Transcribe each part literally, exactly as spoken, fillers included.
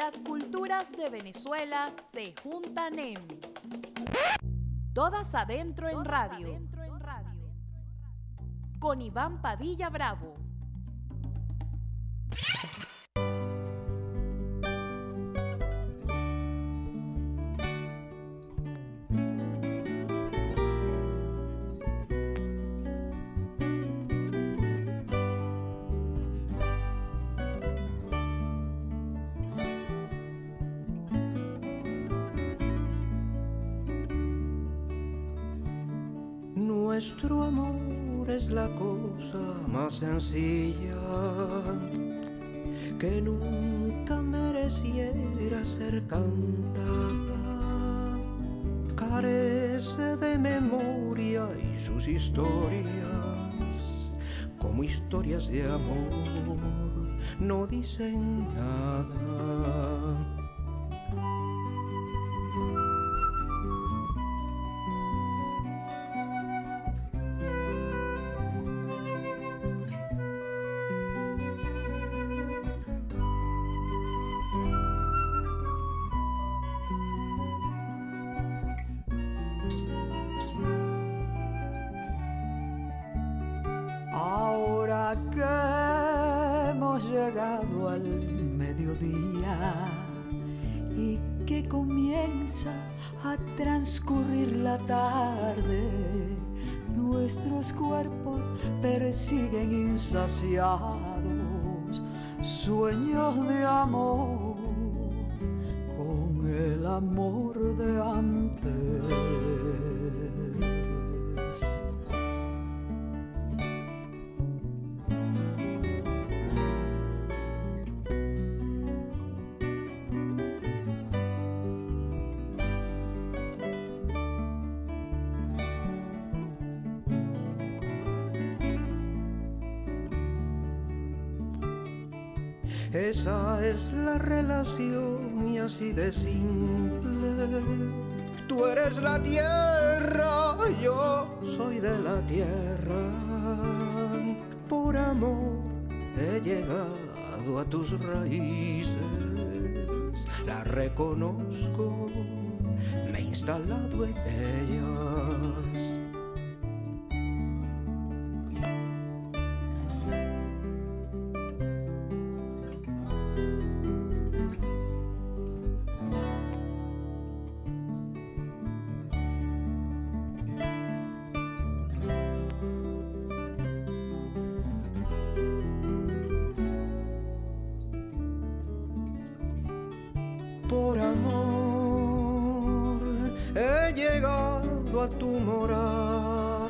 las culturas de Venezuela se juntan en Todas Adentro en Radio, con Iván Padilla Bravo. Nuestro amor es la cosa más sencilla que nunca mereciera ser cantada. Carece de memoria y sus historias, como historias de amor, no dicen nada. Ahora que hemos llegado al mediodía y que comienza a transcurrir la tarde, nuestros cuerpos persiguen insaciados sueños de amor con el amor de antes. Esa es la relación y así de simple. Tú eres la tierra, yo soy de la tierra. Por amor he llegado a tus raíces, la reconozco, me he instalado en ellas. Por amor he llegado a tu morada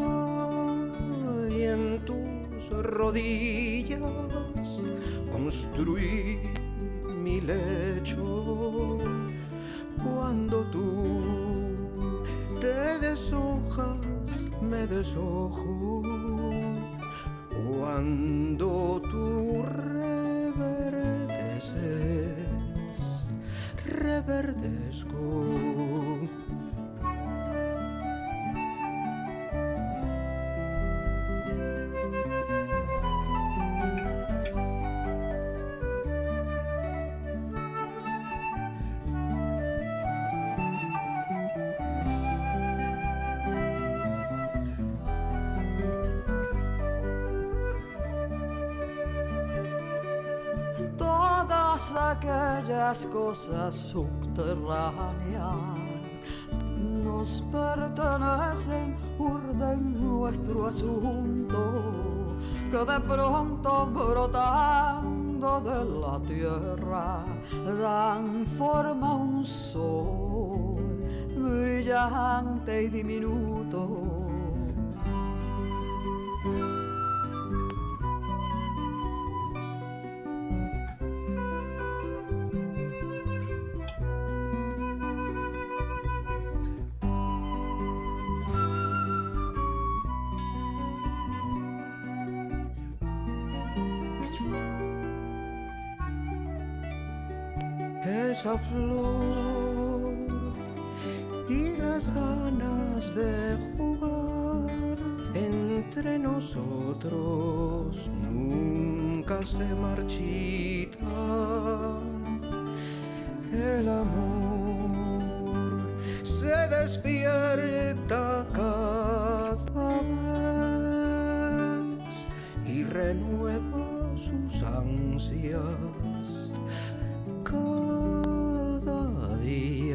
y en tus rodillas construí mi lecho. Cuando tú te deshojas, me deshojo. Cuando tú reverdeces, reverdezco. Todas aquellas cosas subterráneas nos pertenecen, urden nuestro asunto, que de pronto brotando de la tierra dan forma a un sol brillante y diminuto. Esa flor y las ganas de jugar entre nosotros nunca se marchitan. El amor se despierta cada vez y renueva sus ansias cada día.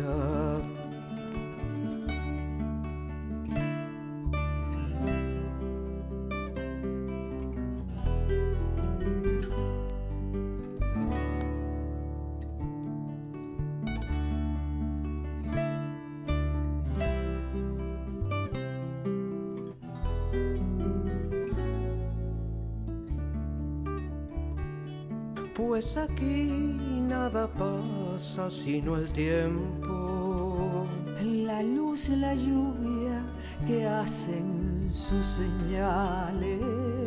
Pues aquí nada pasa sino el tiempo, la luz y la lluvia que hacen sus señales.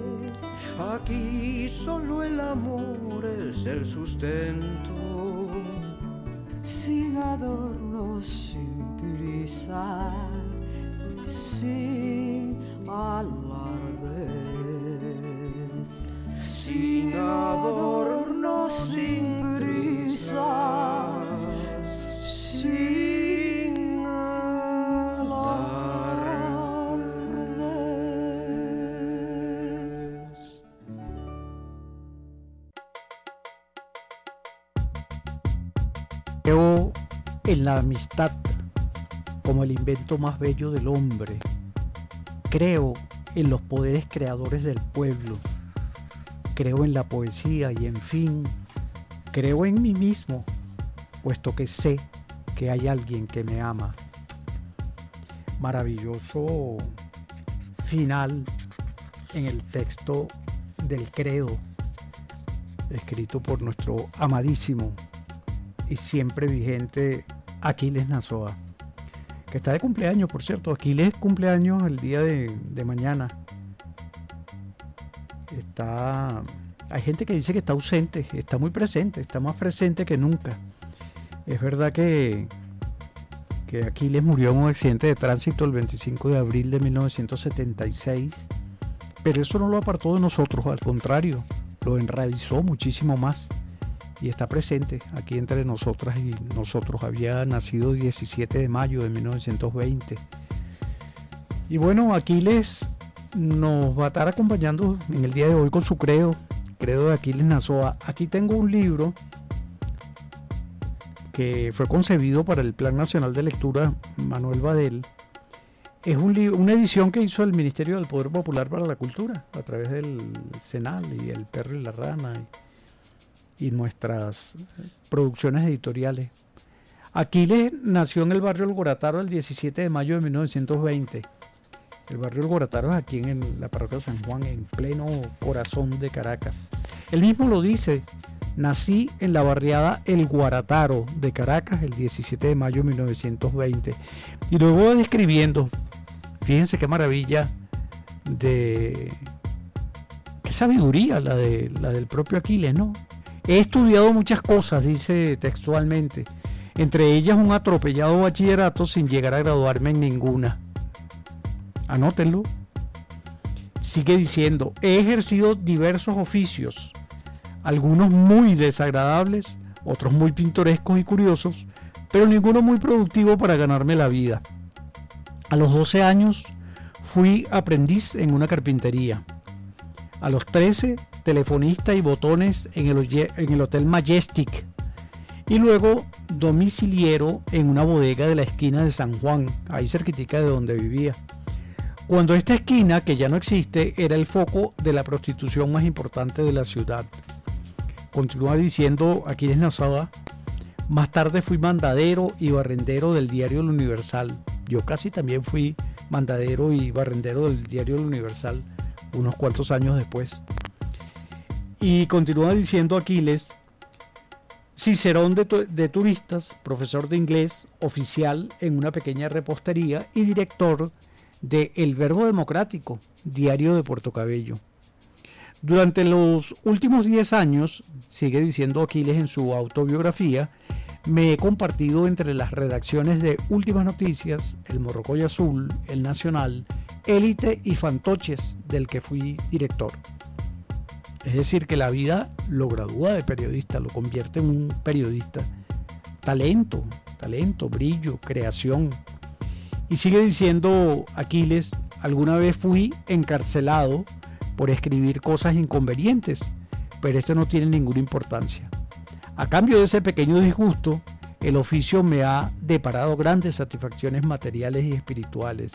Aquí solo el amor es el sustento, sin adornos, sin prisa, sin alardes, sin adornos, sin prisas, sin alardes. Creo en la amistad como el invento más bello del hombre. Creo en los poderes creadores del pueblo. Creo en la poesía y, en fin, creo en mí mismo, puesto que sé que hay alguien que me ama. Maravilloso final en el texto del credo, escrito por nuestro amadísimo y siempre vigente Aquiles Nazoa, que está de cumpleaños, por cierto. Aquiles cumpleaños el día de, de mañana. Está, hay gente que dice que está ausente, está muy presente, está más presente que nunca. Es verdad que, que Aquiles murió en un accidente de tránsito el veinticinco de abril de mil novecientos setenta y seis, pero eso no lo apartó de nosotros, al contrario, lo enraizó muchísimo más y está presente aquí entre nosotras y nosotros. Había nacido el diecisiete de mayo de mil novecientos veinte. Y bueno, Aquiles nos va a estar acompañando en el día de hoy con su credo, credo de Aquiles Nazoa. Aquí tengo un libro que fue concebido para el Plan Nacional de Lectura Manuel Badel. Es un libro, una edición que hizo el Ministerio del Poder Popular para la Cultura a través del Senal y el Perro y la Rana y, y nuestras producciones editoriales. Aquiles nació en el barrio El Gorataro el diecisiete de mayo de mil novecientos veinte. El barrio El Gorataro es aquí en la parroquia de San Juan, en pleno corazón de Caracas. Él mismo lo dice: nací en la barriada El Guarataro de Caracas el diecisiete de mayo de mil novecientos veinte. Y luego va describiendo, fíjense qué maravilla, de qué sabiduría la, de, la del propio Aquiles, ¿no? He estudiado muchas cosas, dice textualmente, entre ellas un atropellado bachillerato sin llegar a graduarme en ninguna. Anótenlo. Sigue diciendo: he ejercido diversos oficios, algunos muy desagradables, otros muy pintorescos y curiosos, pero ninguno muy productivo para ganarme la vida. A los doce años fui aprendiz en una carpintería. A los trece, telefonista y botones en el, en el Hotel Majestic. Y luego domiciliero en una bodega de la esquina de San Juan, ahí cerquitica de donde vivía. Cuando esta esquina, que ya no existe, era el foco de la prostitución más importante de la ciudad. Continúa diciendo Aquiles Nazoa: más tarde fui mandadero y barrendero del diario El Universal. Yo casi también fui mandadero y barrendero del diario El Universal unos cuantos años después. Y continúa diciendo Aquiles: cicerón de, tu- de turistas, profesor de inglés, oficial en una pequeña repostería y director de El Verbo Democrático, diario de Puerto Cabello. Durante los últimos diez años, sigue diciendo Aquiles en su autobiografía, me he compartido entre las redacciones de Últimas Noticias, El Morrocoy Azul, El Nacional, Élite y Fantoches, del que fui director. Es decir, que la vida lo gradúa de periodista, lo convierte en un periodista talento, talento, brillo, creación. Y sigue diciendo Aquiles, alguna vez fui encarcelado por escribir cosas inconvenientes, pero esto no tiene ninguna importancia. A cambio de ese pequeño disgusto, el oficio me ha deparado grandes satisfacciones materiales y espirituales.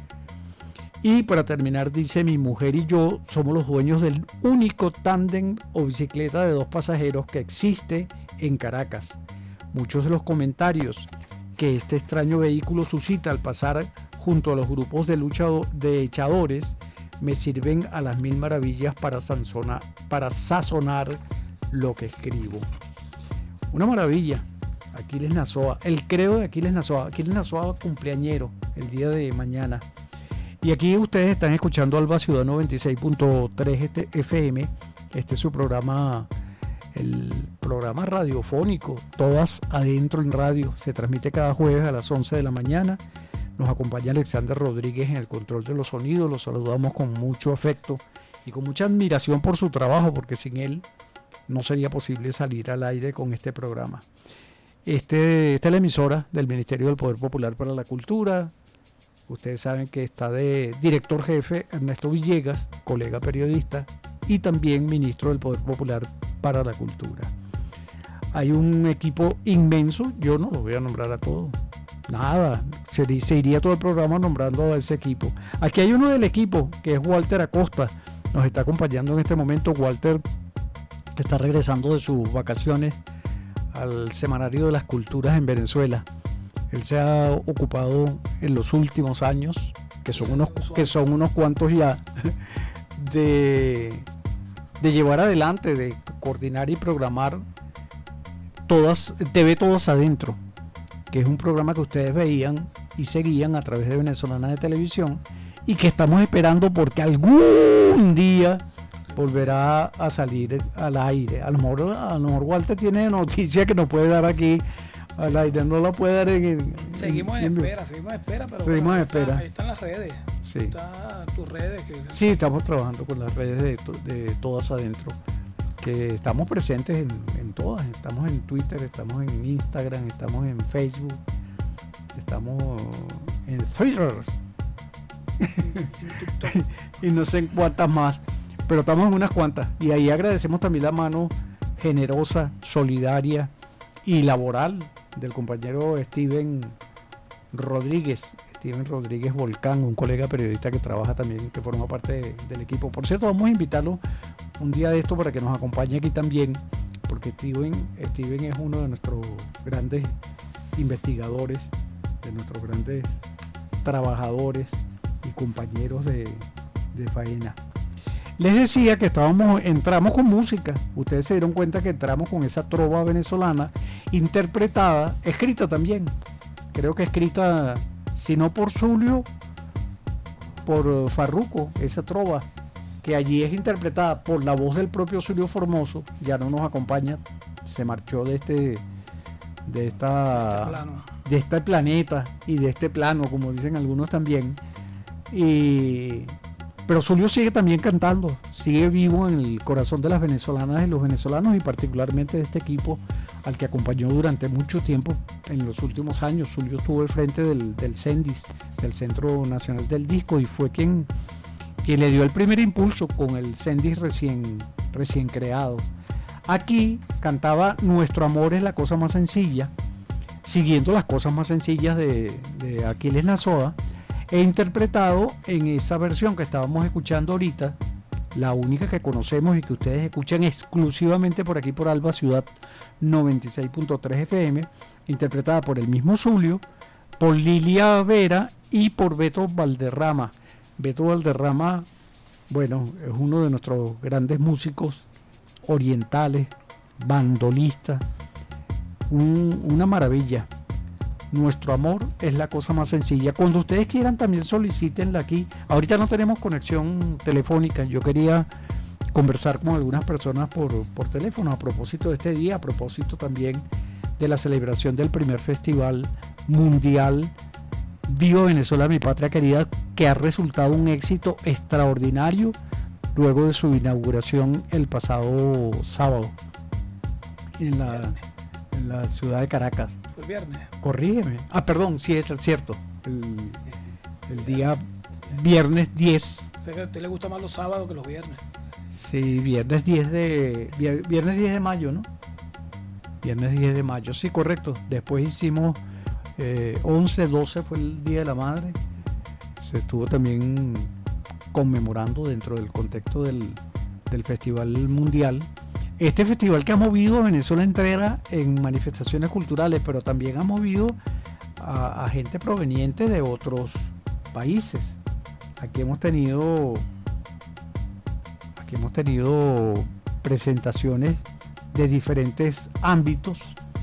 Y para terminar, dice, mi mujer y yo somos los dueños del único tándem o bicicleta de dos pasajeros que existe en Caracas. Muchos de los comentarios que este extraño vehículo suscita al pasar junto a los grupos de, luchado, de echadores me sirven a las mil maravillas para, sanzona, para sazonar lo que escribo. Una maravilla. Aquiles Nazoa, el creo de Aquiles Nazoa. Aquiles Nazoa cumpleañero el día de mañana. Y aquí ustedes están escuchando Alba Ciudad noventa y seis punto tres F M. Este es su programa, el programa radiofónico, Todas Adentro en Radio. Se transmite cada jueves a las once de la mañana. Nos acompaña Alexander Rodríguez en el control de los sonidos. Los saludamos con mucho afecto y con mucha admiración por su trabajo, porque sin él no sería posible salir al aire con este programa. Este, esta es la emisora del Ministerio del Poder Popular para la Cultura. Ustedes saben que está de director jefe Ernesto Villegas, colega periodista y también ministro del Poder Popular para la Cultura. Hay un equipo inmenso, yo no lo voy a nombrar a todos, nada, se, se iría todo el programa nombrando a ese equipo. Aquí hay uno del equipo que es Walter Acosta, nos está acompañando en este momento. Walter, que está regresando de sus vacaciones al Semanario de las Culturas en Venezuela. Él se ha ocupado en los últimos años, que son unos, que son unos cuantos ya, de, de llevar adelante, de coordinar y programar todas, T V Todas Adentro, que es un programa que ustedes veían y seguían a través de Venezolana de Televisión y que estamos esperando porque algún día volverá a salir al aire. A lo mejor, a lo mejor Walter tiene noticia que nos puede dar aquí al aire, no la puede dar en... en seguimos en, en espera, seguimos en espera, pero seguimos bueno, en espera. Está, ahí están las redes, sí. Están tus redes. Que... Sí, estamos trabajando con las redes de, to, de Todas Adentro, que estamos presentes en, en todas, estamos en Twitter, estamos en Instagram, estamos en Facebook, estamos en Twitter y no sé en cuántas más, pero estamos en unas cuantas, y ahí agradecemos también la mano generosa, solidaria y laboral del compañero Steven Rodríguez, Steven Rodríguez Volcán, un colega periodista que trabaja también, que forma parte de, del equipo. Por cierto, vamos a invitarlo un día de esto para que nos acompañe aquí también, porque Steven, Steven es uno de nuestros grandes investigadores, de nuestros grandes trabajadores y compañeros de, de faena. Les decía que estábamos, entramos con música. Ustedes se dieron cuenta que entramos con esa trova venezolana interpretada, escrita también. Creo que escrita, si no por Zulio, por Farruco, esa trova, que allí es interpretada por la voz del propio Zulio Formoso. Ya no nos acompaña, se marchó de este, de esta, de este planeta y de este plano, como dicen algunos también. Y pero Zulio sigue también cantando, sigue vivo en el corazón de las venezolanas y los venezolanos, y particularmente de este equipo al que acompañó durante mucho tiempo en los últimos años. Zulio estuvo al frente del, del CENDIS, del Centro Nacional del Disco, y fue quien, quien le dio el primer impulso con el CENDIS recién, recién creado. Aquí cantaba Nuestro amor es la cosa más sencilla, siguiendo las cosas más sencillas de, de Aquiles Nazoa, e interpretado en esa versión que estábamos escuchando ahorita, la única que conocemos y que ustedes escuchan exclusivamente por aquí por Alba Ciudad noventa y seis punto tres F M, interpretada por el mismo Zulio, por Lilia Vera y por Beto Valderrama. Beto Valderrama, bueno, es uno de nuestros grandes músicos orientales, bandolista, un, una maravilla. Nuestro amor es la cosa más sencilla. Cuando ustedes quieran también solicítenla aquí. Ahorita no tenemos conexión telefónica. Yo quería conversar con algunas personas por, por teléfono a propósito de este día, a propósito también de la celebración del primer festival mundial Viva Venezuela, mi patria querida, que ha resultado un éxito extraordinario luego de su inauguración el pasado sábado en la en la ciudad de Caracas. Fue el viernes. Corrígeme. Ah, perdón, sí, es cierto. El, el día viernes diez. Sé que a usted le gusta más los sábados que los viernes. Sí, viernes diez de vier- viernes diez de mayo, ¿no? Viernes diez de mayo, sí, correcto. Después hicimos eh, once, doce fue el Día de la Madre. Se estuvo también conmemorando dentro del contexto del, del Festival Mundial. Este festival que ha movido a Venezuela entera en manifestaciones culturales, pero también ha movido a, a gente proveniente de otros países. Aquí hemos tenido aquí hemos tenido presentaciones de diferentes ámbitos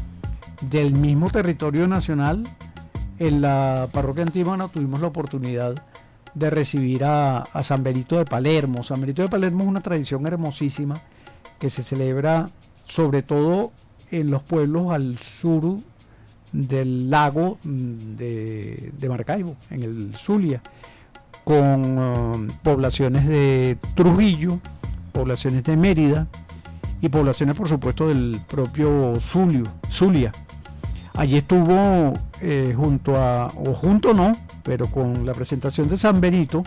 del mismo territorio nacional. En la parroquia Antímano tuvimos la oportunidad de recibir a, a San Benito de Palermo. San Benito de Palermo es una tradición hermosísima que se celebra sobre todo en los pueblos al sur del lago de, de Maracaibo, en el Zulia, con uh, poblaciones de Trujillo, poblaciones de Mérida y poblaciones por supuesto del propio Zulio, Zulia. Allí estuvo eh, junto a, o junto no, pero con la presentación de San Benito,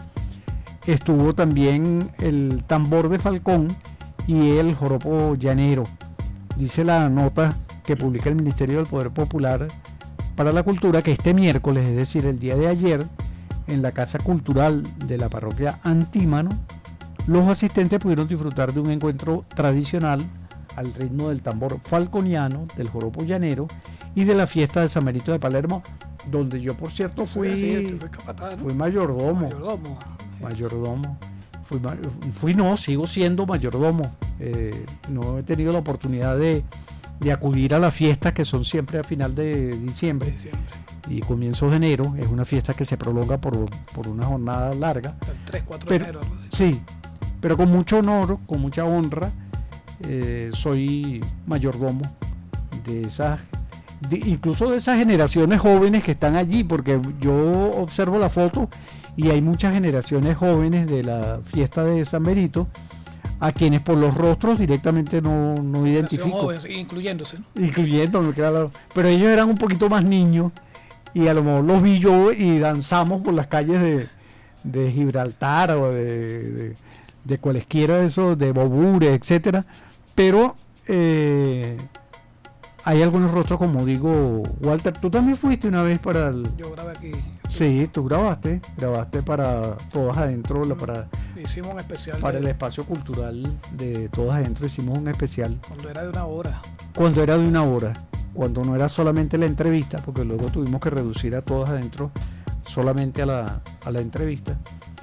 estuvo también el tambor de Falcón y el joropo llanero. Dice la nota que publica el Ministerio del Poder Popular para la Cultura que este miércoles, es decir, el día de ayer, en la Casa Cultural de la parroquia Antímano, los asistentes pudieron disfrutar de un encuentro tradicional al ritmo del tambor falconiano, del joropo llanero y de la fiesta de San Benito de Palermo, donde yo, por cierto, fui, Sí, fui capataz, ¿no? fui mayordomo. Mayordomo. Mayordomo. Fui, ma- fui no, sigo siendo mayordomo. Eh, no he tenido la oportunidad de, de acudir a las fiestas que son siempre a final de diciembre Diciembre. y comienzos de enero. Es una fiesta que se prolonga por, por una jornada larga. El tres, cuatro Pero- de enero. Algo así. Sí, pero con mucho honor, con mucha honra, eh, soy mayordomo de esas, de- incluso de esas generaciones jóvenes que están allí, porque yo observo la foto y hay muchas generaciones jóvenes de la fiesta de San Benito, a quienes por los rostros directamente no, no Generación identifico, joven, sí, incluyéndose, ¿no? incluyéndome, claro, pero ellos eran un poquito más niños y a lo mejor los vi yo y danzamos por las calles de, de Gibraltar o de, de, de cualesquiera de esos, de Bobure, etcétera, pero eh, hay algunos rostros, como digo, Walter, tú también fuiste una vez para el... Yo grabé aquí. Sí, tú grabaste, grabaste para Todas Adentro, la- para, Hicimos un especial para de- el espacio cultural de Todas Adentro, hicimos un especial cuando era de una hora. cuando era de una hora, cuando no era solamente la entrevista, porque luego tuvimos que reducir a Todas Adentro solamente a la, a la entrevista,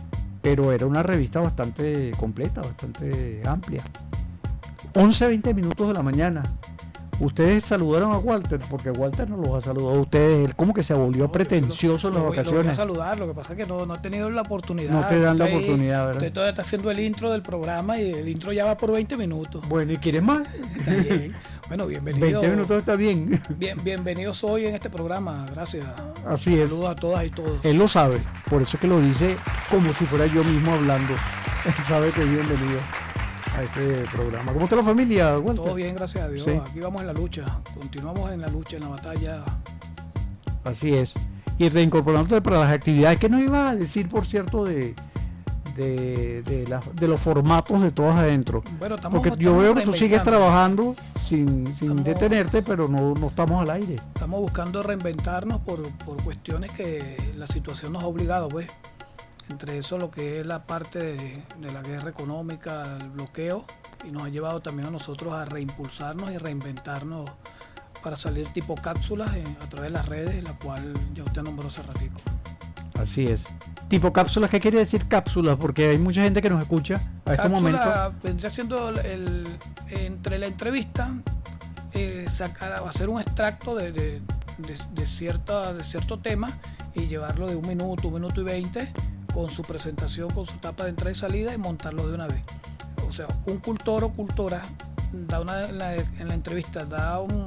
pero era una revista bastante completa, bastante amplia. once a veinte minutos de la mañana. Ustedes saludaron a Walter, porque Walter no los ha saludado a ustedes, él como que se volvió No, pretencioso en yo las lo- lo voy- Lo voy a vacaciones. saludar, lo que pasa es que no, no he tenido la oportunidad. No te dan la Usted- oportunidad, ¿verdad? Usted todavía está haciendo el intro del programa y el intro ya va por veinte minutos. Bueno, ¿y quieres más? Está bien. Bueno, bienvenido. veinte minutos está bien. Bien, bienvenidos hoy en este programa. Gracias. Así es. Saludos a todas y todos. Él lo sabe, por eso es que lo dice como si fuera yo mismo hablando. Él sabe que es bienvenido a este programa. ¿Cómo está la familia, Walter? Todo bien, gracias a Dios. Sí. Aquí vamos en la lucha. Continuamos en la lucha, en la batalla. Así es. Y reincorporándote para las actividades que nos iba a decir, por cierto, de, de, de, la- de los formatos de Todas Adentro. Bueno, estamos Porque yo estamos veo que tú sigues reinventando. trabajando sin, sin Estamos- detenerte, pero no, no estamos al aire. Estamos buscando reinventarnos por, por cuestiones que la situación nos ha obligado, pues. Entre eso lo que es la parte de, de la guerra económica, el bloqueo, y nos ha llevado también a nosotros a reimpulsarnos y reinventarnos para salir tipo cápsulas en- a través de las redes, la cual ya usted nombró hace ratico. Así es. Tipo cápsulas, ¿qué quiere decir cápsulas? Porque hay mucha gente que nos escucha a este momento. Cápsula vendría siendo el, el- entre la entrevista, eh, sacar, hacer un extracto de, de, de- de cierta, de cierto tema y llevarlo de un minuto, un minuto y veinte con su presentación, con su tapa de entrada y salida y montarlo de una vez. O sea, un cultor o cultora da una, en, la, en la entrevista da un,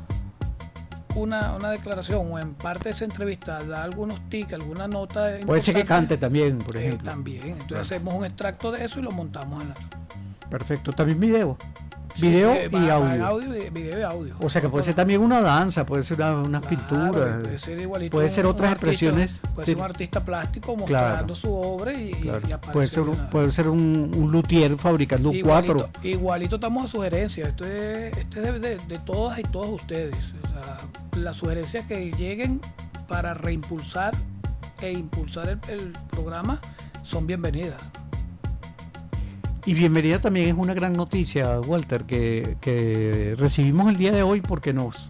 una, una declaración o en parte de esa entrevista da algunos tics, alguna nota. Puede ser que importante. cante también, por Eh, ejemplo. también. Entonces Claro. hacemos un extracto de eso y lo montamos en la... Perfecto. También video. Video Sí, y va- va en audio. audio y- video y audio. O sea que puede ser también una danza, puede ser una, unas Claro, pinturas. puede ser igualito puede ser un- otras un artista- expresiones. Puede ser de- un artista plástico Claro. mostrando su obra y, y- claro. y aparece Puede ser, un, en la- puede ser un, un luthier fabricando un igualito, cuatro. igualito estamos a sugerencias. Esto es, esto es de, de- de todas y todos ustedes. O sea, las sugerencias que lleguen para reimpulsar e impulsar el, el programa son bienvenidas. Y bienvenida también es una gran noticia, Walter, que, que recibimos el día de hoy porque nos,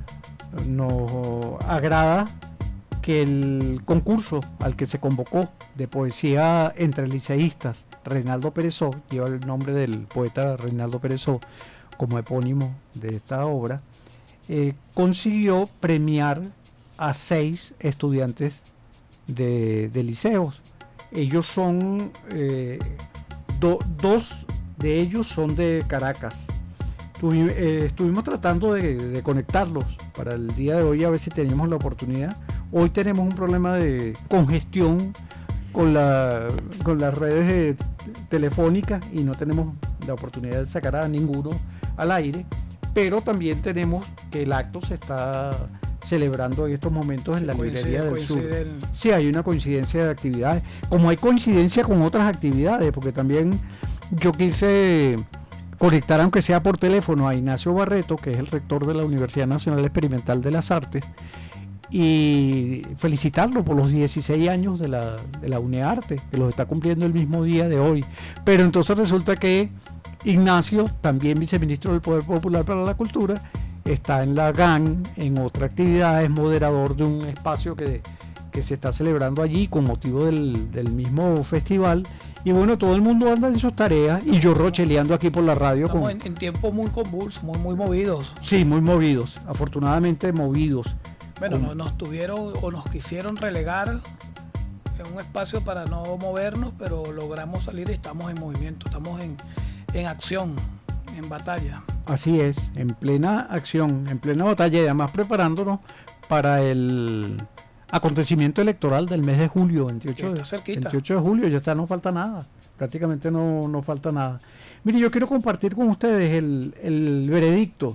nos agrada que el concurso al que se convocó de poesía entre liceístas, Reinaldo Perezó, lleva el nombre del poeta Reinaldo Perezó como epónimo de esta obra, eh, consiguió premiar a seis estudiantes de, de liceos. Ellos son... Eh, Do, dos de ellos son de Caracas. Tuvi, eh, estuvimos tratando de, de conectarlos para el día de hoy a ver si teníamos la oportunidad. Hoy tenemos un problema de congestión con, la, con las redes de, telefónicas y no tenemos la oportunidad de sacar a ninguno al aire, pero también tenemos que el acto se está celebrando en estos momentos en la Coincide- librería del sur. coincide el- Sí, hay una coincidencia de actividades, como hay coincidencia con otras actividades, porque también yo quise conectar, aunque sea por teléfono, a Ignacio Barreto, que es el rector de la Universidad Nacional Experimental de las Artes, y felicitarlo por los dieciséis años de la, de la UNEARTE, que los está cumpliendo el mismo día de hoy. Pero entonces resulta que Ignacio, también viceministro del Poder Popular para la Cultura, está en la G A N, en otra actividad, es moderador de un espacio que, que se está celebrando allí con motivo del, del mismo festival. Y bueno, todo el mundo anda en sus tareas y yo rocheleando aquí por la radio. Estamos Con, en, en tiempos muy convulsos, muy, muy movidos. sí, muy movidos, afortunadamente movidos. Bueno, Con- no- nos tuvieron o nos quisieron relegar en un espacio para no movernos, pero logramos salir y estamos en movimiento, estamos en, en acción, en batalla. Así es, en plena acción, en plena batalla y además preparándonos para el acontecimiento electoral del mes de julio, veintiocho, Está cerquita. veintiocho de julio, ya está, no falta nada, prácticamente no, no falta nada. Mire, yo quiero compartir con ustedes el, el veredicto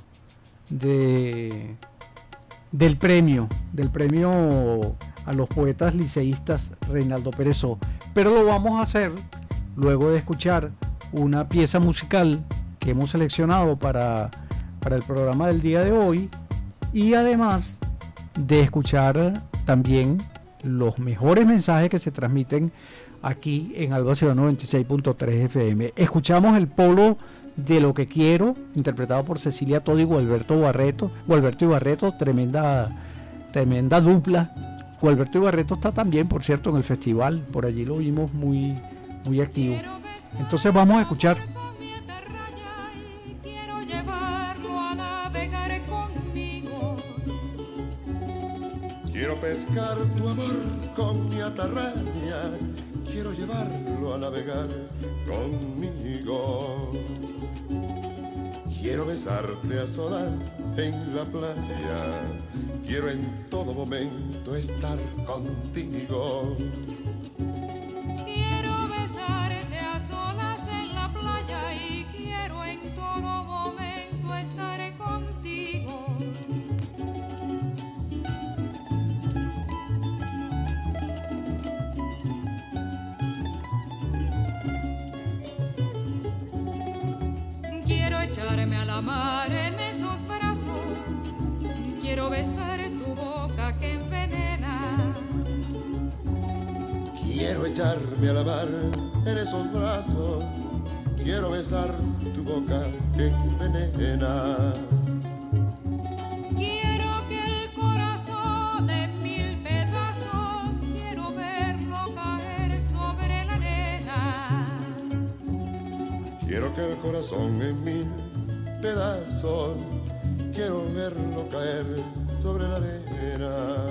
de, del premio, del premio a los poetas liceístas Reinaldo Perezó, pero lo vamos a hacer luego de escuchar una pieza musical que hemos seleccionado para, para el programa del día de hoy y además de escuchar también los mejores mensajes que se transmiten aquí en Alba Ciudad noventa y seis punto tres F M. Escuchamos el polo de Lo que quiero, interpretado por Cecilia Todd y Gualberto Barreto. Gualberto y Barreto, tremenda, tremenda dupla. Gualberto y Barreto está también, por cierto, en el festival, por allí lo vimos muy, muy activo. Entonces vamos a escuchar. Quiero llevarlo a navegar conmigo. Quiero pescar tu amor con mi atarraya, quiero llevarlo a navegar conmigo. Quiero besarte a solas en la playa, quiero en todo momento estar contigo. Quiero besarte a solas en la playa y quiero en todo momento estar contigo. Quiero echarme a la mar en esos brazos, quiero besar tu boca que envenena. Quiero echarme a la mar en esos brazos, quiero besar tu boca que envenena. Quiero que el corazón en mil pedazos, quiero verlo caer sobre la arena. Quiero que el corazón en mil pedazos, quiero verlo caer sobre la arena.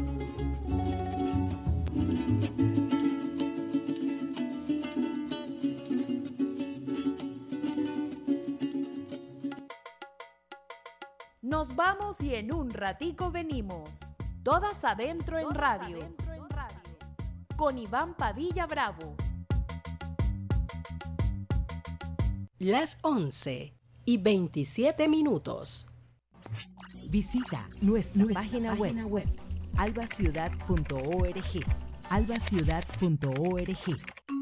Nos vamos y en un ratico venimos. Todas adentro en radio. Con Iván Padilla Bravo. Las once y veintisiete minutos. Visita nuestra, nuestra página, página web, web albaciudad punto org. albaciudad punto org.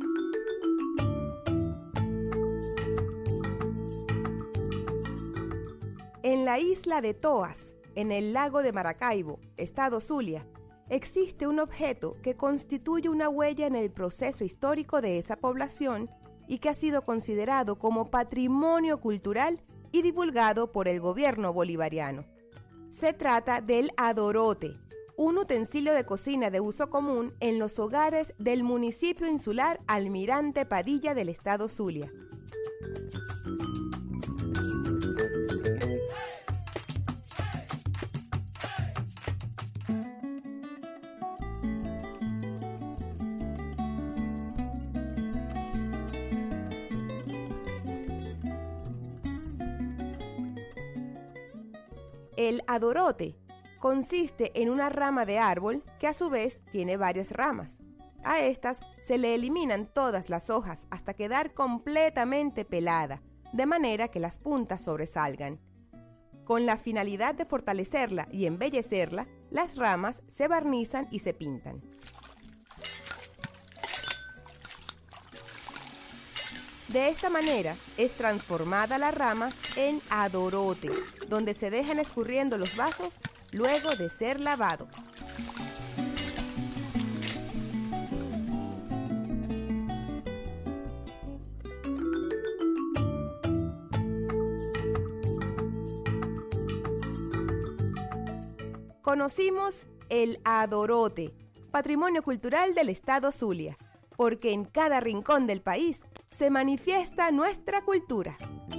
En la isla de Toas, en el lago de Maracaibo, estado Zulia, existe un objeto que constituye una huella en el proceso histórico de esa población y que ha sido considerado como patrimonio cultural y divulgado por el gobierno bolivariano. Se trata del adorote, un utensilio de cocina de uso común en los hogares del municipio insular Almirante Padilla del estado Zulia. El adorote consiste en una rama de árbol que a su vez tiene varias ramas. A estas se le eliminan todas las hojas hasta quedar completamente pelada, de manera que las puntas sobresalgan. Con la finalidad de fortalecerla y embellecerla, las ramas se barnizan y se pintan. De esta manera es transformada la rama en adorote, donde se dejan escurriendo los vasos luego de ser lavados. Conocimos el adorote, patrimonio cultural del estado Zulia, porque en cada rincón del país se manifiesta nuestra cultura.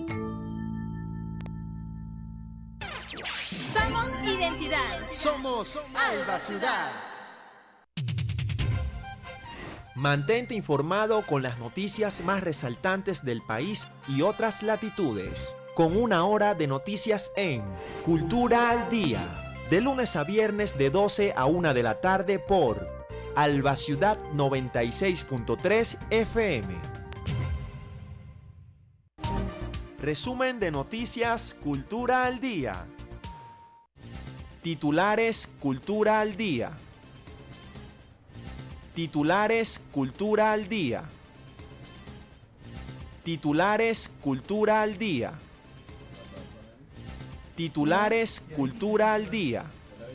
Somos identidad. Somos Alba Ciudad. Mantente informado con las noticias más resaltantes del país y otras latitudes, con una hora de noticias en Cultura al Día, de lunes a viernes de doce a una de la tarde por Alba Ciudad noventa y seis punto tres F M. Resumen de noticias Cultura al Día. Titulares Cultura al Día. Titulares Cultura al Día. Titulares Cultura al Día. Titulares Cultura al Día.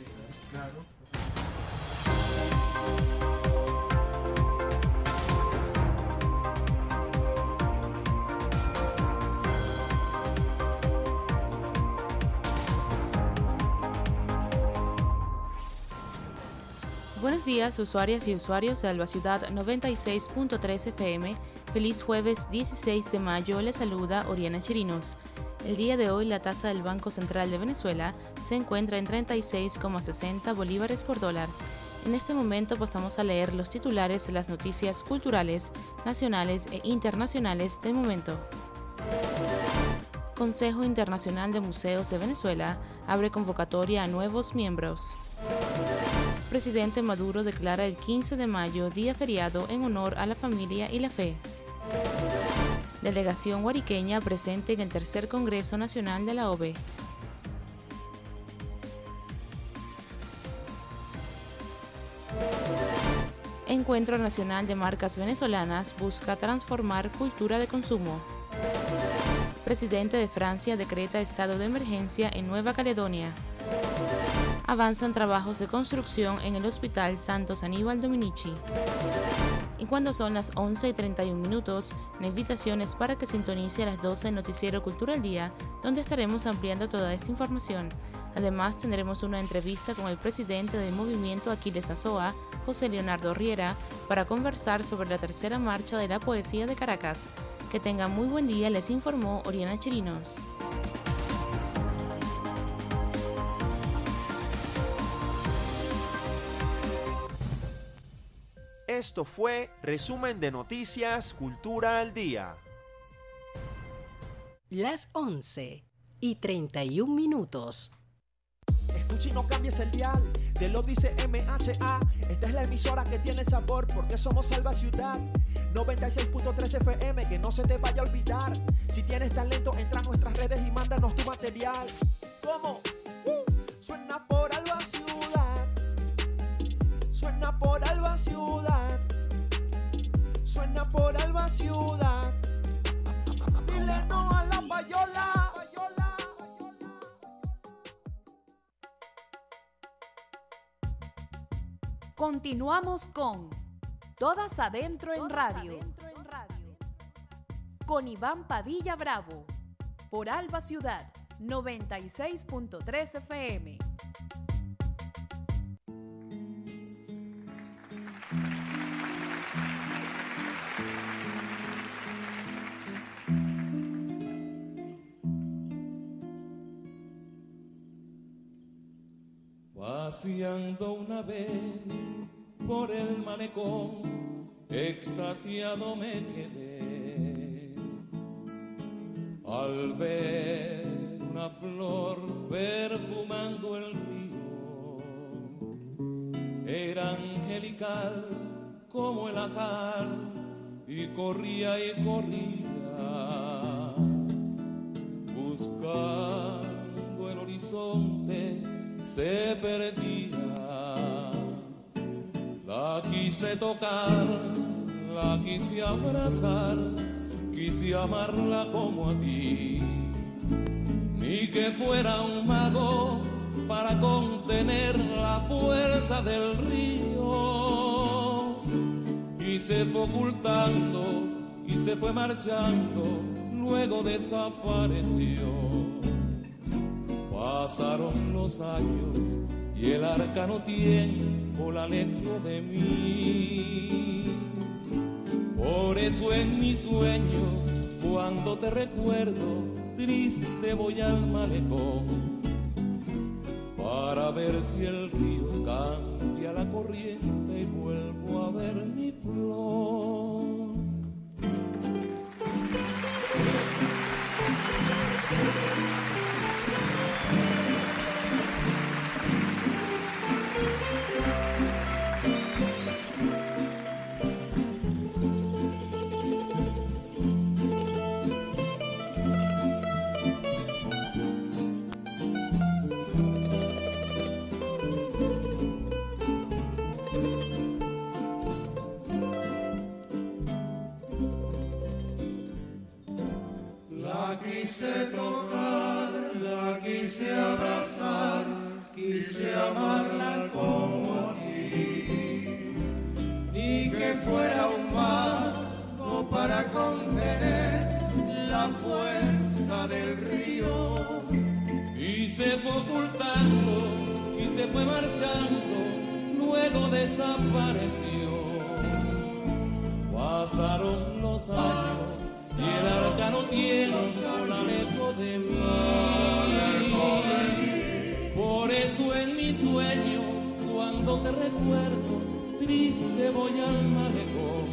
Buenos días, usuarias y usuarios de Alba Ciudad noventa y seis punto tres F M. Feliz jueves dieciséis de mayo. Les saluda Oriana Chirinos. El día de hoy la tasa del Banco Central de Venezuela se encuentra en treinta y seis coma sesenta bolívares por dólar. En este momento pasamos a leer los titulares de las noticias culturales, nacionales e internacionales del momento. Consejo Internacional de Museos de Venezuela abre convocatoria a nuevos miembros. Presidente Maduro declara el quince de mayo día feriado en honor a la familia y la fe. Delegación guariqueña presente en el tercer Congreso Nacional de la O V E. Encuentro Nacional de Marcas Venezolanas busca transformar cultura de consumo. Presidente de Francia decreta estado de emergencia en Nueva Caledonia. Avanzan trabajos de construcción en el Hospital Santos Aníbal Dominici. Y cuando son las once y treinta y un minutos, la invitación es para que sintonice a las doce el Noticiero Cultura al Día, donde estaremos ampliando toda esta información. Además, tendremos una entrevista con el presidente del movimiento Aquiles Azoa, José Leonardo Riera, para conversar sobre la tercera marcha de la poesía de Caracas. Que tengan muy buen día, les informó Oriana Chirinos. Esto fue Resumen de Noticias Cultura al Día. Las once y treinta y un minutos. Escucha y no cambies el dial, te lo dice M H A. Esta es la emisora que tiene el sabor porque somos Alba Ciudad. noventa y seis punto tres F M, que no se te vaya a olvidar. Si tienes talento, entra a nuestras redes y mándanos tu material. ¿Cómo? Uh, suena por Alba Ciudad. Suena por Alba Ciudad. Suena por Alba Ciudad. Dile no a la payola. Continuamos con Todas Adentro en Radio, con Iván Padilla Bravo, por Alba Ciudad, noventa y seis punto tres F M. Paseando una vez por el malecón, extasiado me quedé al ver una flor perfumando el río. Era angelical como el azar y corría y corría buscando el horizonte. Se perdía, la quise tocar, la quise abrazar, quise amarla como a ti, ni que fuera un mago para contener la fuerza del río. Y se fue ocultando y se fue marchando, luego desapareció. Pasaron los años y el arcano tiempo la alejó de mí. Por eso en mis sueños, cuando te recuerdo, triste voy al malecón, para ver si el río cambia la corriente y vuelvo a ver mi flor. Quise tocar, la quise abrazar, quise amarla como a ti, ni que fuera un mago para contener la fuerza del río. Y se fue ocultando y se fue marchando, luego desapareció. Pasaron los años y el arcano tiempo la alejó de mí. Por eso en mis sueños, cuando te recuerdo, triste voy al malecón,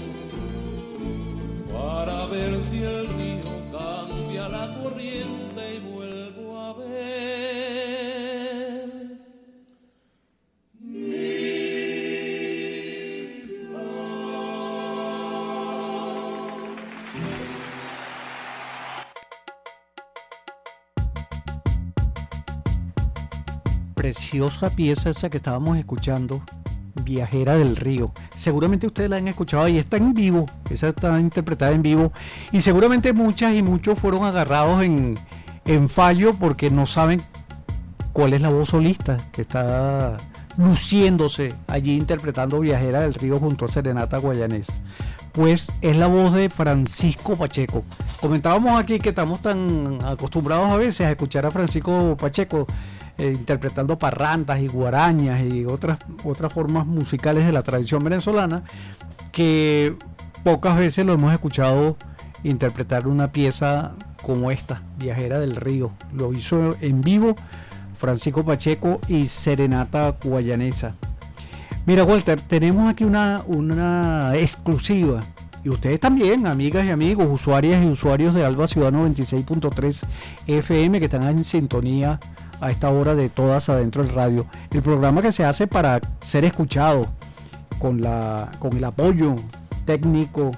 para ver si el río cambia la corriente y vuelvo a ver mi preciosa pieza esa que estábamos escuchando, Viajera del Río. Seguramente ustedes la han escuchado y está en vivo, esa está interpretada en vivo, y seguramente muchas y muchos fueron agarrados en, en fallo porque no saben cuál es la voz solista que está luciéndose allí interpretando Viajera del Río junto a Serenata Guayanesa. Pues es la voz de Francisco Pacheco. Comentábamos aquí que estamos tan acostumbrados a veces a escuchar a Francisco Pacheco Eh, interpretando parrandas y guarañas y otras, otras formas musicales de la tradición venezolana, que pocas veces lo hemos escuchado interpretar una pieza como esta, Viajera del Río. Lo hizo en vivo Francisco Pacheco y Serenata Guayanesa. Mira, Walter, tenemos aquí una, una exclusiva, y ustedes también, amigas y amigos, usuarias y usuarios de Alba Ciudad noventa y seis punto tres F M, que están en sintonía a esta hora de Todas Adentro del Radio, el programa que se hace para ser escuchado con, la, con el apoyo técnico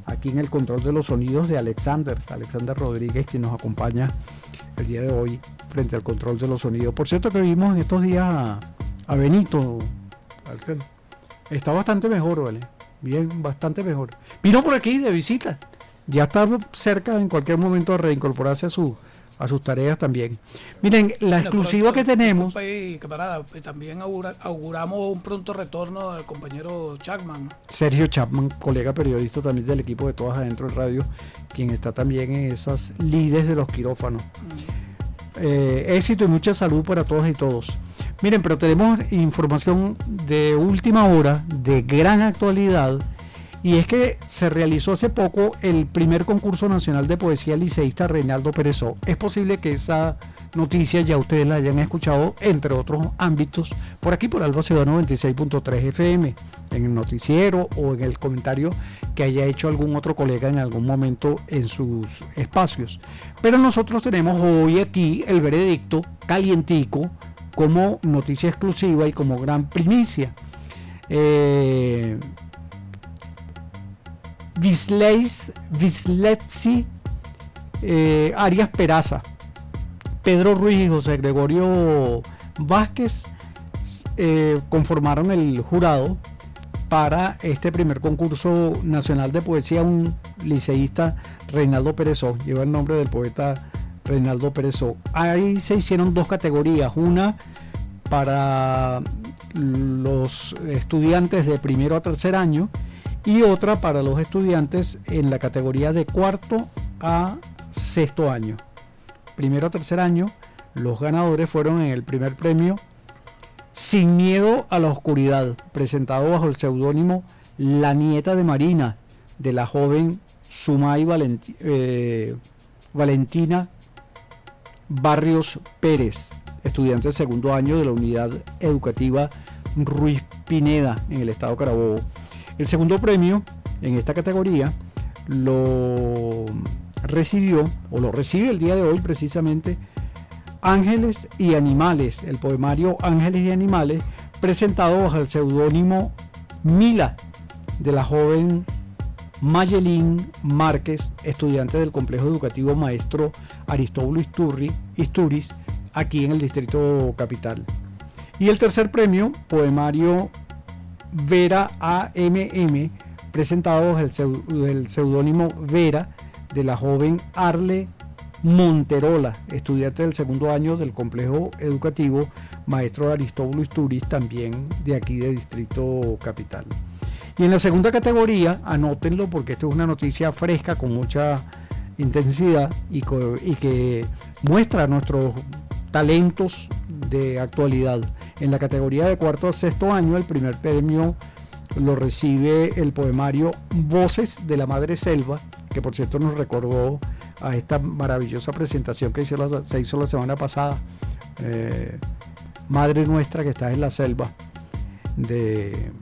aquí en el control de los sonidos de Alexander, Alexander Rodríguez, quien nos acompaña el día de hoy frente al control de los sonidos. Por cierto que vimos en estos días a, a Benito, está bastante mejor, ¿vale? Bien, bastante mejor. Vino por aquí de visita, ya está cerca en cualquier momento de reincorporarse a su a sus tareas también. Miren, la Bueno, exclusiva pronto, que tenemos... disculpa ahí, camarada, también augura, auguramos un pronto retorno al compañero Chapman. Sergio Chapman, colega periodista también del equipo de Todas Adentro en Radio, quien está también en esas lides de los quirófanos. Mm. Eh, éxito y mucha salud para todos y todos. Miren, pero tenemos información de última hora, de gran actualidad, y es que se realizó hace poco el primer concurso nacional de poesía liceísta Reinaldo Perezó. Es posible que esa noticia ya ustedes la hayan escuchado, entre otros ámbitos, por aquí por Alba Ciudad noventa y seis punto tres F M, en el noticiero o en el comentario que haya hecho algún otro colega en algún momento en sus espacios. Pero nosotros tenemos hoy aquí el veredicto calientico como noticia exclusiva y como gran primicia. Eh... Visleis, Visletsi, eh, Arias Peraza, Pedro Ruiz y José Gregorio Vázquez eh, conformaron el jurado para este primer concurso nacional de poesía. Un liceísta, Reinaldo Perezó, lleva el nombre del poeta Reinaldo Perezó. Ahí se hicieron dos categorías, una para los estudiantes de primero a tercer año y otra para los estudiantes en la categoría de cuarto a sexto año. Primero a tercer año, los ganadores fueron en el primer premio Sin Miedo a la Oscuridad, presentado bajo el seudónimo La Nieta de Marina, de la joven Sumay Valenti, eh, Valentina Barrios Pérez, estudiante de segundo año de la unidad educativa Ruiz Pineda en el estado Carabobo. El segundo premio en esta categoría lo recibió, o lo recibe el día de hoy precisamente, Ángeles y Animales, el poemario Ángeles y Animales, presentado bajo el seudónimo Mila, de la joven Mayelín Márquez, estudiante del complejo educativo Maestro Aristóbulo Isturri, Isturiz, aquí en el Distrito Capital. Y el tercer premio, poemario Vera A M M, presentado bajo el seudónimo Vera, de la joven Arle Monterola, estudiante del segundo año del complejo educativo Maestro Aristóbulo Isturiz, también de aquí de Distrito Capital. Y en la segunda categoría, anótenlo porque esto es una noticia fresca con mucha intensidad y, co- y que muestra nuestros talentos de actualidad. En la categoría de cuarto a sexto año, el primer premio lo recibe el poemario Voces de la Madre Selva, que por cierto nos recordó a esta maravillosa presentación que hizo la, se hizo la semana pasada, eh, Madre Nuestra que está en la selva, de,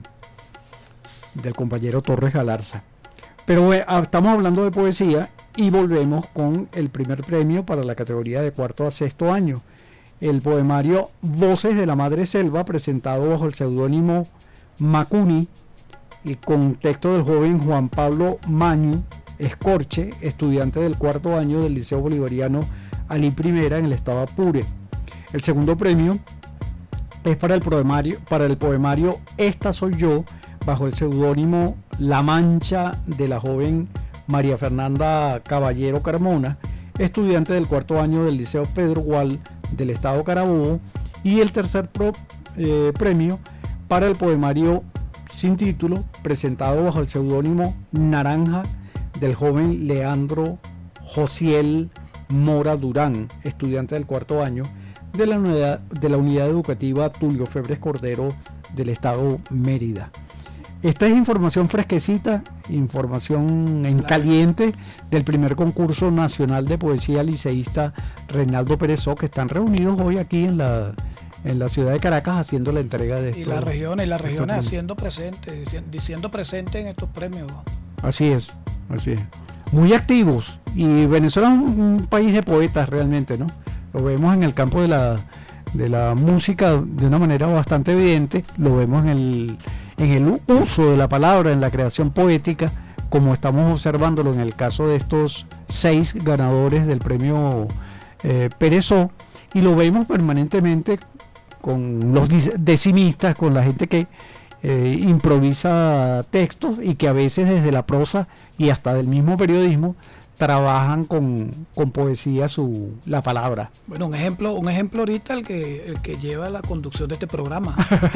del compañero Torres Galarza. Pero eh, estamos hablando de poesía y volvemos con el primer premio para la categoría de cuarto a sexto año, el poemario Voces de la Madre Selva, presentado bajo el seudónimo Macuni y con texto del joven Juan Pablo Mañu Escorche, estudiante del cuarto año del Liceo Bolivariano Alí Primera en el estado Apure. El segundo premio es para el poemario, para el poemario Esta Soy Yo, bajo el seudónimo La Mancha, de la joven María Fernanda Caballero Carmona, estudiante del cuarto año del Liceo Pedro Gual del estado Carabobo. Y el tercer pro, eh, premio para el poemario Sin Título, presentado bajo el seudónimo Naranja, del joven Leandro Josiel Mora Durán, estudiante del cuarto año de la unidad, de la unidad educativa Tulio Febres Cordero del estado Mérida. Esta es información fresquecita, información en caliente del primer concurso nacional de poesía liceísta Reinaldo Perezó, que están reunidos hoy aquí en la, en la ciudad de Caracas haciendo la entrega de estos. Y las regiones, y las regiones premios. haciendo presente, diciendo presente en estos premios. Así es, así es. Muy activos. Y Venezuela es un, un país de poetas realmente, ¿no? Lo vemos en el campo de la, de la música de una manera bastante evidente, lo vemos en el, en el uso de la palabra, en la creación poética, como estamos observándolo en el caso de estos seis ganadores del premio eh, Pérezó, y lo vemos permanentemente con los decimistas, con la gente que eh, improvisa textos y que a veces desde la prosa y hasta del mismo periodismo trabajan con, con poesía su la palabra. Bueno, un ejemplo, un ejemplo ahorita el que el que lleva la conducción de este programa.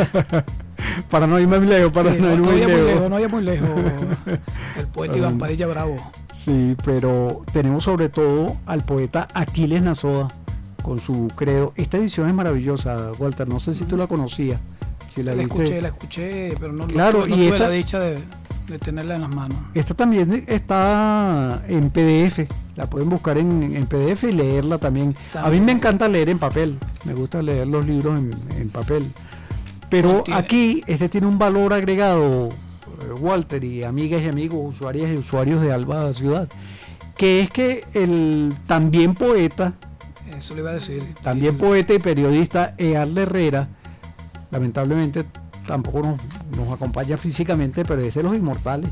Para no ir muy lejos, para sí, no, no, ir no muy vaya lejos. muy lejos, no vaya muy lejos. El poeta Iván Padilla Bravo. Sí, pero tenemos sobre todo al poeta Aquiles Nazoa con su credo. Esta edición es maravillosa, Walter, no sé si tú la conocías. Si la, la viste. escuché, la escuché, pero no, claro, no, no y tuve esta, la dicha de, de tenerla en las manos. Esta también está en P D F, la pueden buscar en, en P D F y leerla también. también. A mí me encanta leer en papel, me gusta leer los libros en, en papel. Pero aquí este tiene un valor agregado, Walter y amigas y amigos, usuarias y usuarios de Alba Ciudad, que es que el también poeta, eso le iba a decir, también poeta y periodista Earle Herrera, lamentablemente tampoco nos, nos acompaña físicamente, pero es de los inmortales,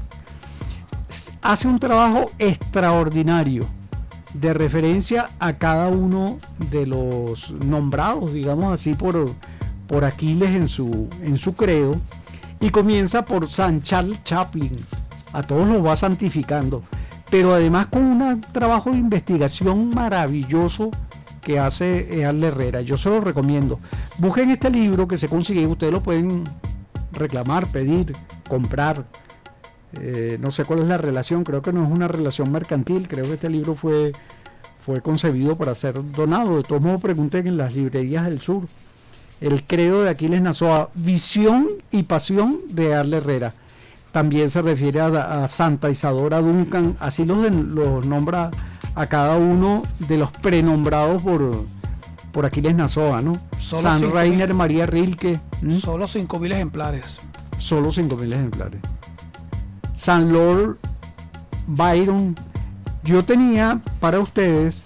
hace un trabajo extraordinario de referencia a cada uno de los nombrados, digamos así, por, por Aquiles en su, en su credo, y comienza por San Charles Chaplin, a todos los va santificando, pero además con un trabajo de investigación maravilloso que hace Earle Herrera. Yo se lo recomiendo. Busquen este libro que se consigue, ustedes lo pueden reclamar, pedir, comprar. Eh, no sé cuál es la relación, creo que no es una relación mercantil, creo que este libro fue, fue concebido para ser donado. De todos modos, pregunten en las librerías del sur. El credo de Aquiles Nazoa, visión y pasión de Earle Herrera. También se refiere a, a Santa Isadora Duncan, así los, de, los nombra a cada uno de los prenombrados por, por Aquiles Nazoa, ¿no? Solo San Rainer mil, María Rilke. ¿Mm? Solo cinco mil ejemplares. Solo cinco mil ejemplares. San Lord Byron. Yo tenía para ustedes,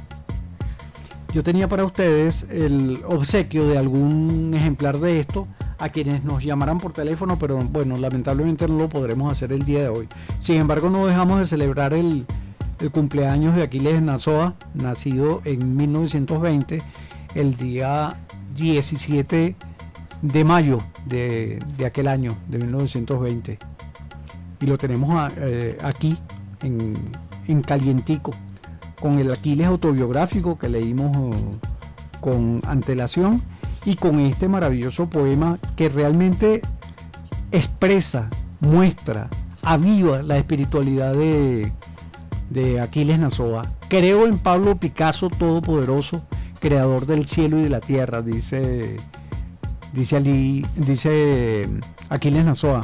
yo tenía para ustedes el obsequio de algún ejemplar de esto a quienes nos llamaran por teléfono, pero bueno, lamentablemente no lo podremos hacer el día de hoy. Sin embargo, no dejamos de celebrar el, el cumpleaños de Aquiles Nazoa, nacido en mil novecientos veinte, el día diecisiete de mayo de, de aquel año, de mil novecientos veinte. Y lo tenemos a, eh, aquí, en, en calientico, con el Aquiles autobiográfico que leímos uh, con antelación, y con este maravilloso poema que realmente expresa, muestra, aviva la espiritualidad de, de Aquiles Nazoa. Creo en Pablo Picasso todopoderoso, creador del cielo y de la tierra, dice, dice, Ali, dice Aquiles Nazoa.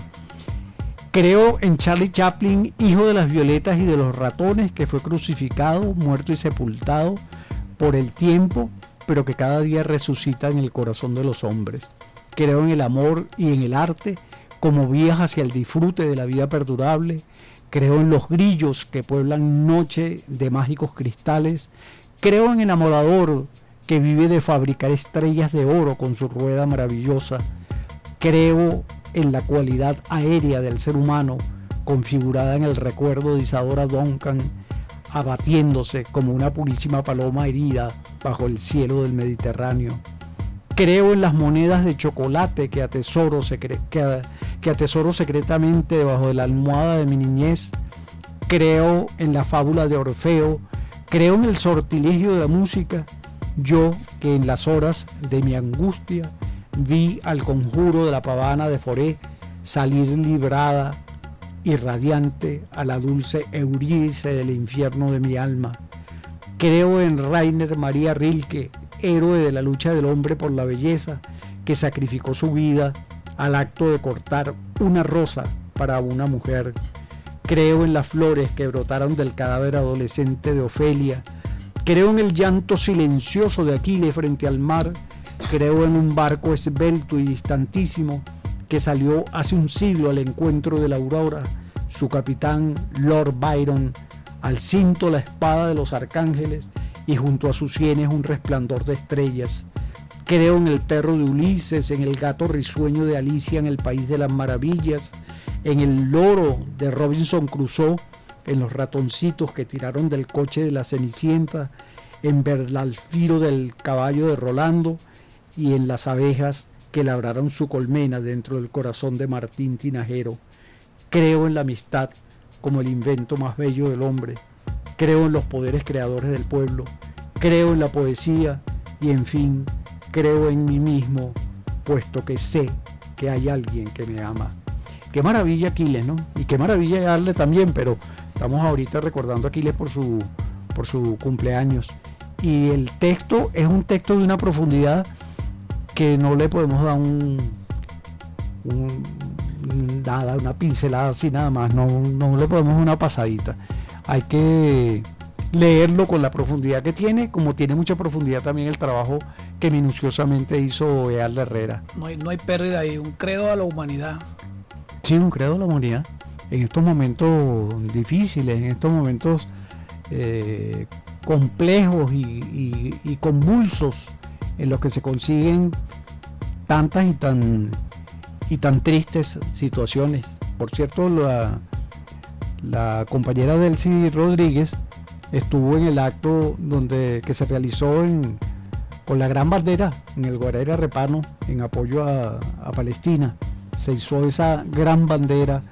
Creo en Charlie Chaplin, hijo de las violetas y de los ratones, que fue crucificado, muerto y sepultado por el tiempo, pero que cada día resucita en el corazón de los hombres. Creo en el amor y en el arte como vías hacia el disfrute de la vida perdurable. Creo en los grillos que pueblan noche de mágicos cristales. Creo en el enamorador que vive de fabricar estrellas de oro con su rueda maravillosa. Creo en la cualidad aérea del ser humano, configurada en el recuerdo de Isadora Duncan, abatiéndose como una purísima paloma herida bajo el cielo del Mediterráneo. Creo en las monedas de chocolate que atesoro, secre que, que atesoro secretamente debajo de la almohada de mi niñez. Creo en la fábula de Orfeo. Creo en el sortilegio de la música. Yo que en las horas de mi angustia vi al conjuro de la pavana de Foré salir librada y radiante a la dulce Eurídice del infierno de mi alma. Creo en Rainer María Rilke, héroe de la lucha del hombre por la belleza, que sacrificó su vida al acto de cortar una rosa para una mujer. Creo en las flores que brotaron del cadáver adolescente de Ofelia. Creo en el llanto silencioso de Aquiles frente al mar. Creo en un barco esbelto y distantísimo que salió hace un siglo al encuentro de la aurora, su capitán Lord Byron, al cinto la espada de los arcángeles y junto a sus sienes un resplandor de estrellas. Creo en el perro de Ulises, en el gato risueño de Alicia en el País de las Maravillas, en el loro de Robinson Crusoe, en los ratoncitos que tiraron del coche de la Cenicienta, en Berlalfiro del caballo de Rolando y en las abejas que labraron su colmena dentro del corazón de Martín Tinajero. Creo en la amistad como el invento más bello del hombre. Creo en los poderes creadores del pueblo. Creo en la poesía y, en fin, creo en mí mismo, puesto que sé que hay alguien que me ama. Qué maravilla Aquiles, ¿no? Y qué maravilla darle también, pero estamos ahorita recordando a Aquiles por su, por su cumpleaños. Y el texto es un texto de una profundidad que no le podemos dar un, un nada, una pincelada así nada más, no, no le podemos dar una pasadita. Hay que leerlo con la profundidad que tiene, como tiene mucha profundidad también el trabajo que minuciosamente hizo Eal Herrera. No hay, no hay pérdida ahí, un credo a la humanidad. Sí, un credo a la humanidad. En estos momentos difíciles, en estos momentos eh, complejos y, y, y convulsos, en los que se consiguen tantas y tan y tan tristes situaciones. Por cierto, la, la compañera Delcy Rodríguez estuvo en el acto donde que se realizó en, con la gran bandera en el Guarera Repano en apoyo a, a Palestina. Se hizo esa gran bandera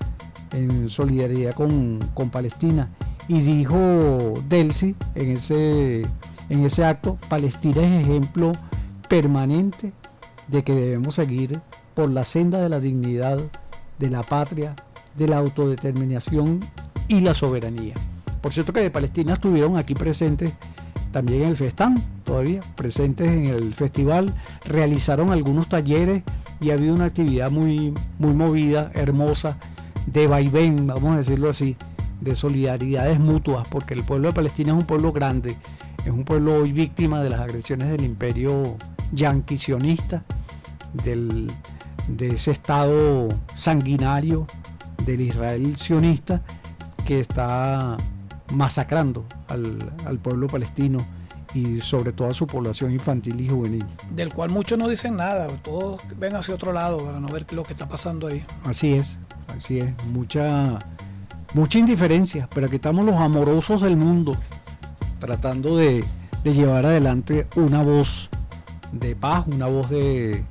en solidaridad con, con Palestina, y dijo Delcy en ese, en ese acto: Palestina es ejemplo permanente de que debemos seguir por la senda de la dignidad, de la patria, de la autodeterminación y la soberanía. Por cierto que de Palestina estuvieron aquí presentes también en el Festán, todavía presentes en el festival, realizaron algunos talleres y había una actividad muy, muy movida, hermosa, de vaivén, vamos a decirlo así, de solidaridades mutuas, porque el pueblo de Palestina es un pueblo grande, es un pueblo hoy víctima de las agresiones del imperio yanqui sionista, del, de ese estado sanguinario del Israel sionista que está masacrando al, al pueblo palestino y sobre todo a su población infantil y juvenil. Del cual muchos no dicen nada, todos ven hacia otro lado para no ver lo que está pasando ahí. Así es, así es, mucha, mucha indiferencia, pero aquí estamos los amorosos del mundo tratando de, de llevar adelante una voz de paz, una voz de,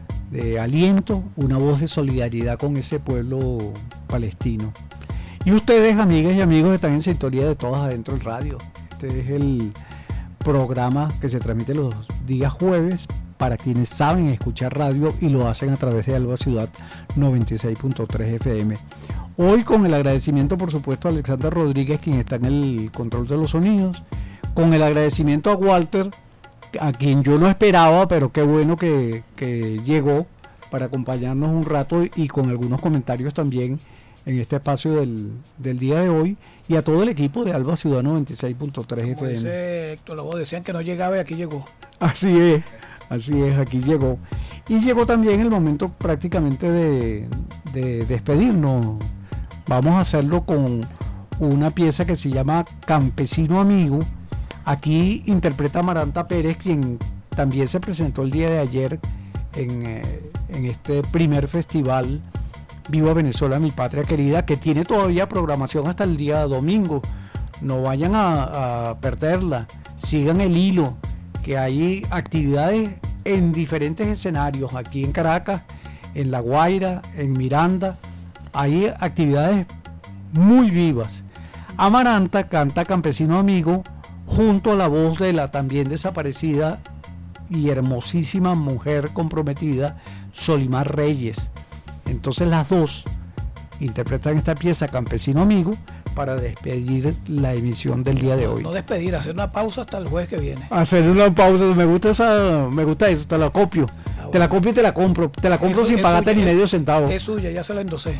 de aliento, una voz de solidaridad con ese pueblo palestino. Y ustedes, amigas y amigos, están en sintonía de Todas Adentro en Radio. Este es el programa que se transmite los días jueves para quienes saben escuchar radio y lo hacen a través de Alba Ciudad noventa y seis punto tres F M. Hoy con el agradecimiento, por supuesto, a Alexandra Rodríguez, quien está en el control de los sonidos, con el agradecimiento a Walter, a quien yo no esperaba, pero qué bueno que, que llegó para acompañarnos un rato, y con algunos comentarios también en este espacio del, del día de hoy, y a todo el equipo de Alba Ciudad noventa y seis punto tres F M. Dice Héctor Lavoe, decían que no llegaba y aquí llegó. Así es, así es, aquí llegó. Y llegó también el momento prácticamente de, de despedirnos. Vamos a hacerlo con una pieza que se llama Campesino Amigo. Aquí interpreta Amaranta Pérez, quien también se presentó el día de ayer en, eh, en este primer festival Viva Venezuela, mi patria querida, que tiene todavía programación hasta el día domingo. No vayan a, a perderla, sigan el hilo, que hay actividades en diferentes escenarios, aquí en Caracas, en La Guaira, en Miranda, hay actividades muy vivas. Amaranta canta Campesino Amigo junto a la voz de la también desaparecida y hermosísima mujer comprometida Solimar Reyes. Entonces las dos interpretan esta pieza Campesino Amigo para despedir la emisión del día de hoy. No despedir, hacer una pausa hasta el jueves que viene. Hacer una pausa, me gusta esa, me gusta eso, te la copio. Ah, bueno. Te la copio y te la compro, te la compro eso, sin pagarte ni medio centavo. Es suya, ya se la endosé.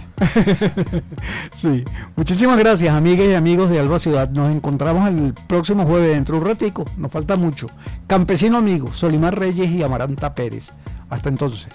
Sí, muchísimas gracias, amigas y amigos de Alba Ciudad. Nos encontramos el próximo jueves dentro de un ratico, nos falta mucho. Campesino Amigo, Solimar Reyes y Amaranta Pérez. Hasta entonces.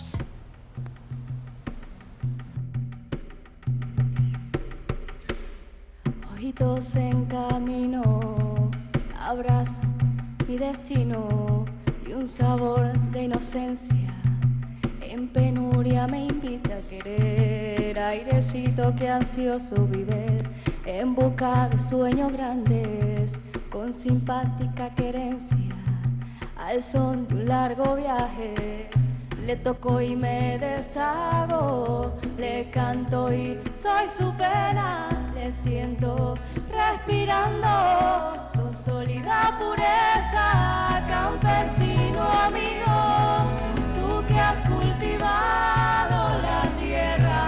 Ojitos en camino, abraza mi destino y un sabor de inocencia en penuria me invita a querer, airecito que ansioso vives, en busca de sueños grandes, con simpática querencia, al son de un largo viaje. Le toco y me deshago, le canto y soy su pena, le siento respirando su sólida pureza, campesino amigo, tú que has cultivado la tierra.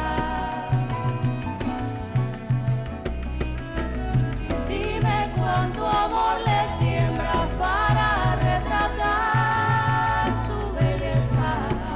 Dime cuánto amor le siembras para retratar su belleza.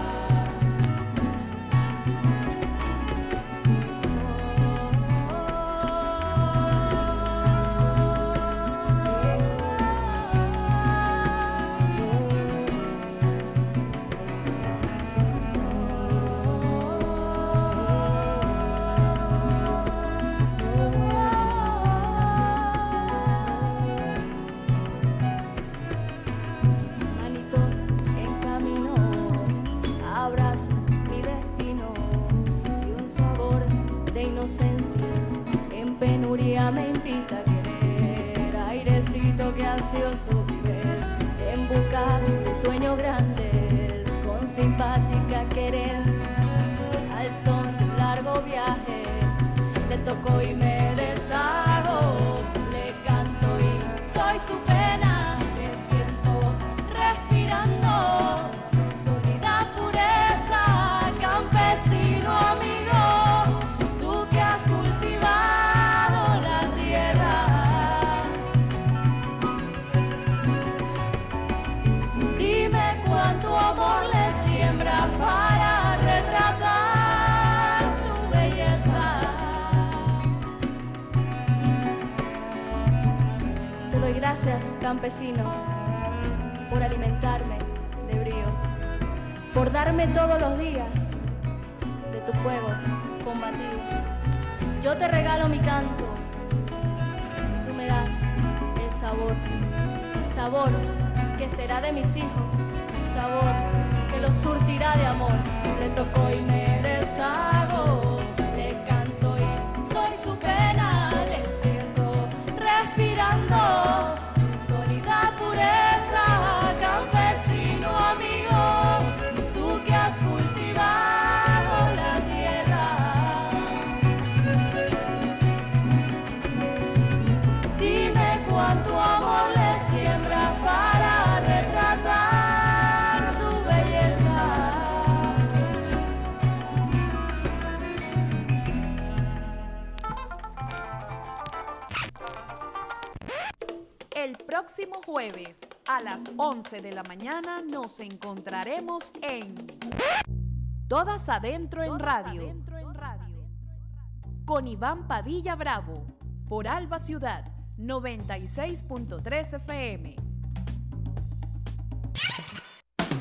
Manitos en camino, abraza mi destino y un sabor de inocencia en penuria me invita a querer, airecito que ansioso vives, en busca de sueños grandes, con simpática querencia, al son de un largo viaje, le toco y me deshago, le canto y soy su pena, le siento respirando su sólida pureza, campesino amigo, tú que has cultivado la tierra. Dime cuánto amor le siembras para retratar su belleza. Te doy gracias, campesino, por alimentarme de brío, por darme todos los días de tu fuego combativo. Yo te regalo mi canto y tú me das el sabor, sabor que será de mis hijos, sabor que los surtirá de amor. Le toco y me deshago, le canto y soy su pena, le siento respirando su sólida pureza, campesino amigo, tú que has cultivado la tierra. Dime cuánto amor le siembras para retratar su belleza. El próximo jueves a las once de la mañana nos encontraremos en Todas Adentro en Radio con Iván Padilla Bravo por Alba Ciudad noventa y seis punto tres F M.